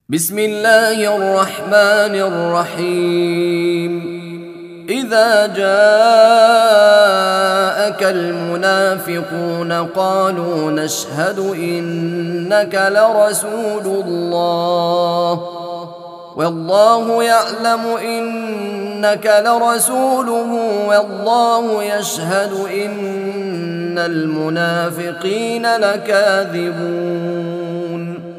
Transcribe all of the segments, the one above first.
بسم الله الرحمن الرحيم. إذا جاءك المنافقون قالوا نشهد إنك لرسول الله والله يعلم إنك لرسوله والله يشهد إن المنافقين لكاذبون.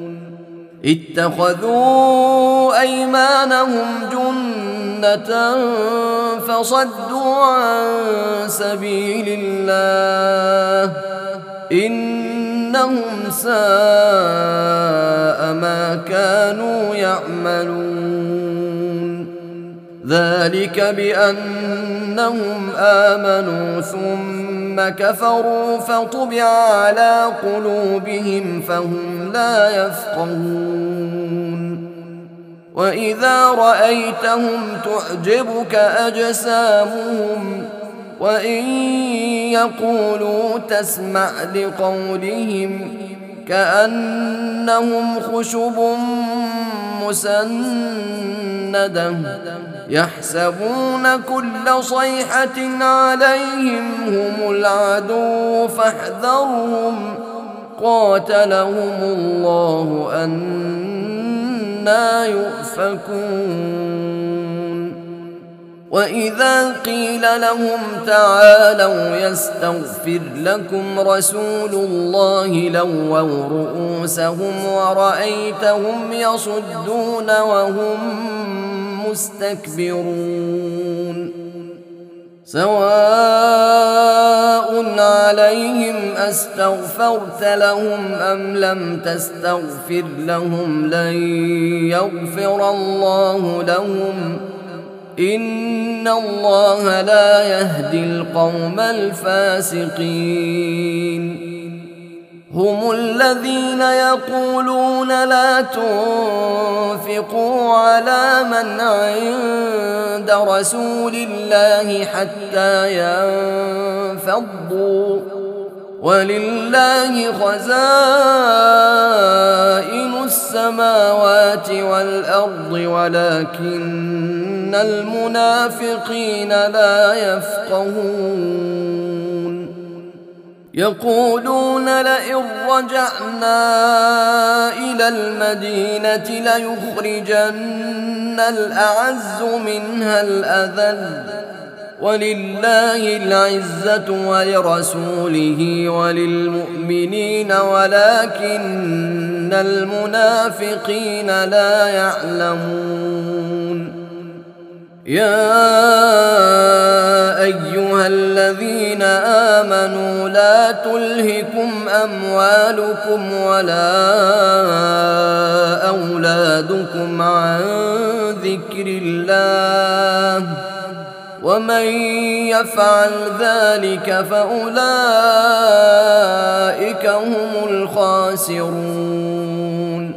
اتخذوا أيمانهم جنة فصدوا عن سبيل الله إنهم ساء ما كانوا يعملون. ذلك بأنهم آمنوا ثم كفروا فطبع على قلوبهم فهم لا يفقهون. وإذا رأيتهم تعجبك أجسامهم وإن يقولوا تسمع لقولهم كأنهم خشب مسندة يحسبون كل صيحة عليهم هم العدو فاحذرهم قاتلهم الله أنى يؤفكون. وإذا قيل لهم تعالوا يستغفر لكم رسول الله لووا رؤوسهم ورأيتهم يصدون وهم مستكبرون. سواء عليهم أستغفرت لهم أم لم تستغفر لهم لن يغفر الله لهم إن الله لا يهدي القوم الفاسقين. هم الذين يقولون لا تنفقوا على من عند رسول الله حتى ينفضوا ولله خزائن السماوات والأرض ولكن المنافقين لا يفقهون. يقولون لئن رجعنا إلى المدينة ليخرجن الأعز منها الأذل ولله العزة ولرسوله وللمؤمنين ولكن المنافقين لا يعلمون. يا أيها الذين آمنوا لا تلهكم أموالكم ولا أولادكم عن ذكر الله ومن يفعل ذلك فأولئك هم الخاسرون.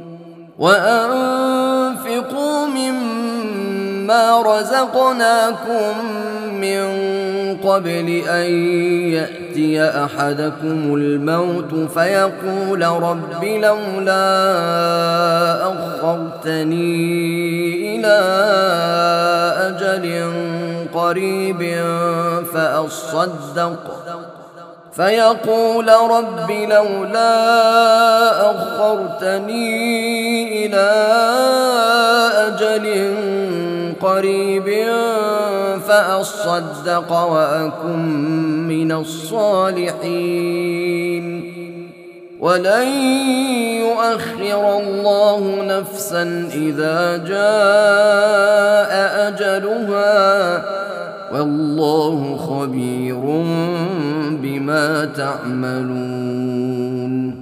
وأنفقوا مما رزقناكم من قبل أن يأتي أحدكم الموت فيقول رب لولا أخرتني إلى أجل قريب فأصدق وأكن من الصالحين ولن يؤخر الله نفسا إذا جاء أجلها والله خبير بما تعملون.